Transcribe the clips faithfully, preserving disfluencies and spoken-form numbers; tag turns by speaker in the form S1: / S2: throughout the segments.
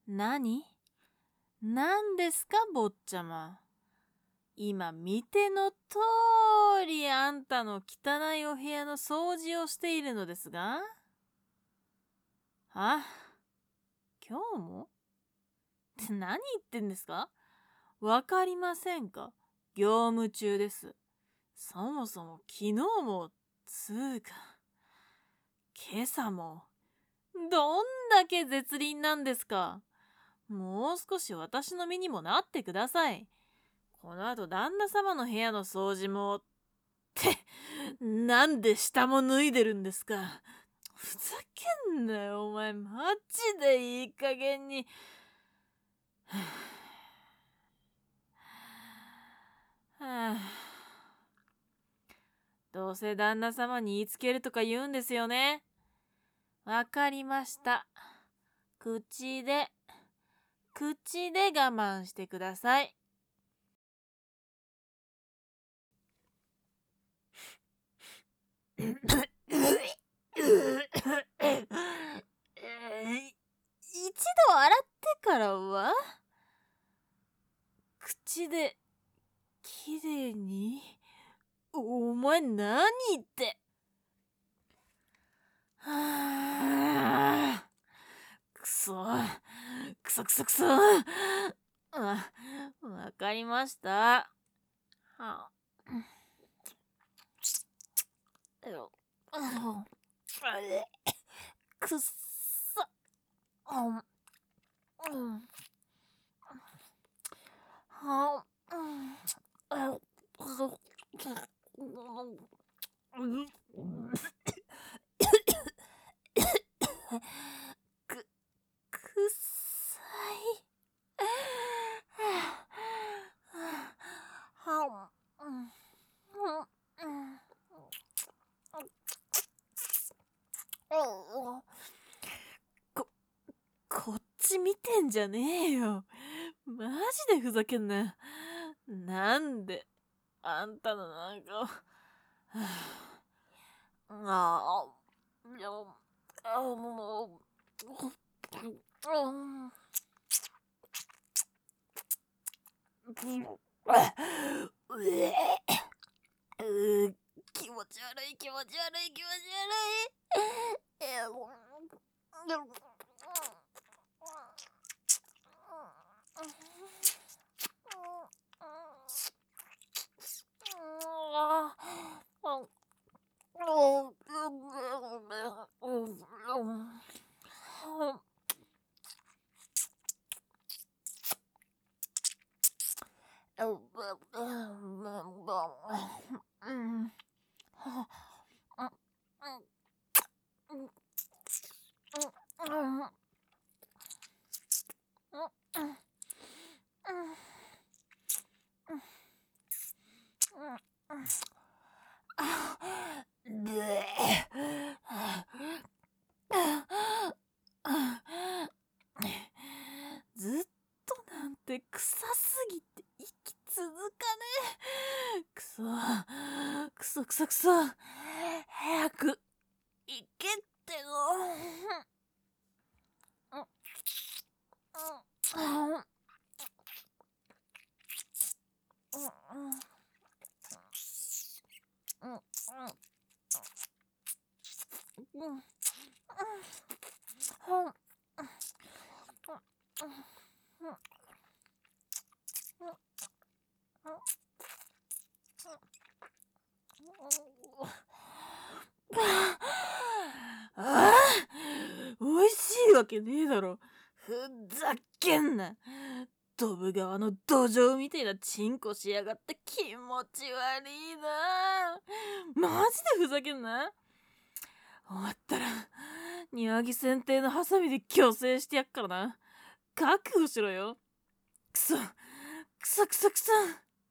S1: 何何ですか、坊ちゃま。今見ての通りあんたの汚いお部屋の掃除をしているのですが。あ、今日もって何言ってんですか？わかりませんか？業務中です。そもそも昨日も、つうか、今朝も、どんだけ絶倫なんですか？もう少し私の身にもなってください。この後旦那様の部屋の掃除も、って、なんで下も脱いでるんですか？ふざけんなよ、お前。マジでいい加減に。はあ、どうせ旦那様に言いつけるとか言うんですよね。わかりました。口で、口で我慢してください。一度洗ってからは口できれいに。お前何言って。はあ、くそくそくそくそ。あ、わかりました。はあ、くっそ。はあ、く、くっさい。こ、こっち見てんじゃねえよ。マジでふざけんな。なんで、あんたのなんか、はあ、ああ、いや、あもう、うえう気持ち悪い気持ち悪い気持ち悪い。えずっとなんて臭すぎて息続かねえ。くそくそくそくそ。早く行けっての。ああ、おいしいわけねえだろ。ふざけんな。ドブ川の土壌みたいなチンコしやがって気持ち悪いな。マジでふざけんな。終わったら庭木剪定のハサミで矯正してやっからな。覚悟しろよ。くそくそくそくそ。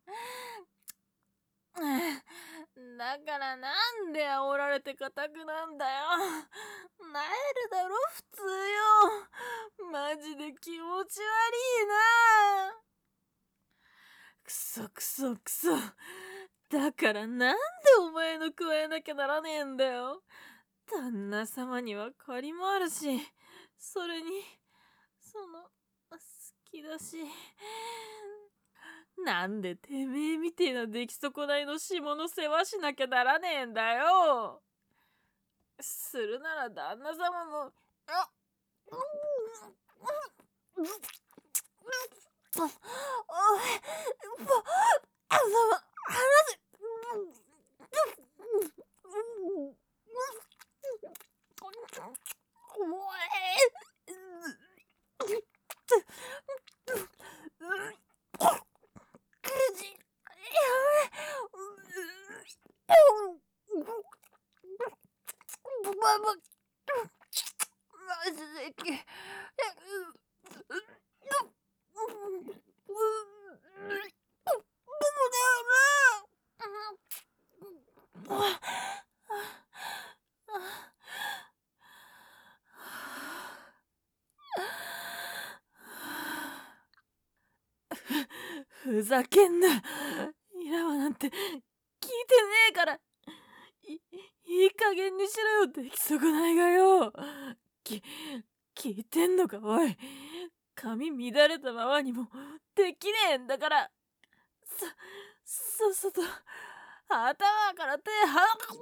S1: だからなんで煽られて固くなんだよ。なえるだろ普通よ。マジで気持ち悪いな。くそくそくそ。だからなんでお前の加えなきゃならねえんだよ。旦那様には借りもあるし、それに、その、 好きだし。なんでてめえみてえな出来損ないの下の世話しなきゃならねえんだよ。するなら旦那様も、あおい、あの、話せ。おマジでき。ふざけんな。イラワなんて聞いてねえから。いいい加減にしろよ、出来損ないがよ。き聞いてんのかおい。髪乱れたままにもできねえんだから。ささっさと頭から手は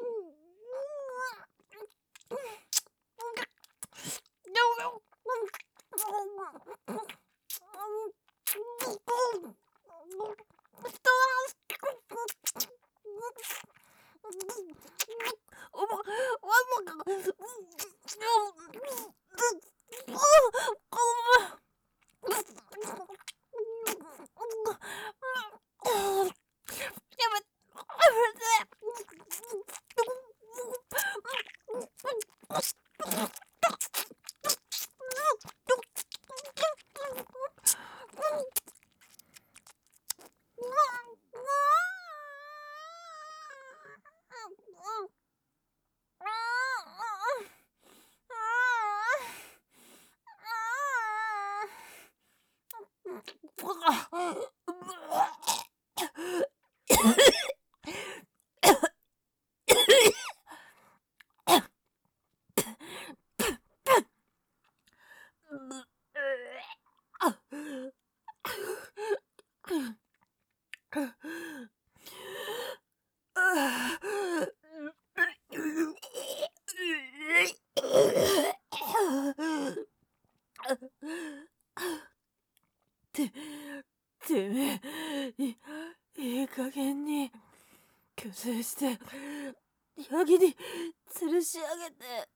S1: て、てめえ、い、いい加減に、虚勢して、ヤギに吊るし上げて、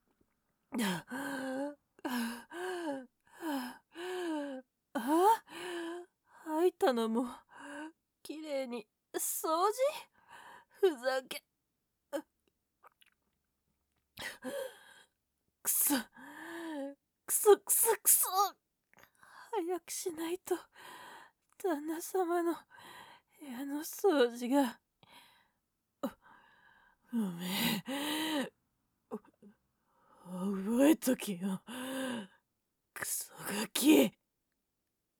S1: あ吐いたのも、きれいに掃除ふざけ。くそ、くそくそくそ。早くしないと、旦那様の部屋の掃除が。おめえ、覚えとけよ。クソガキ。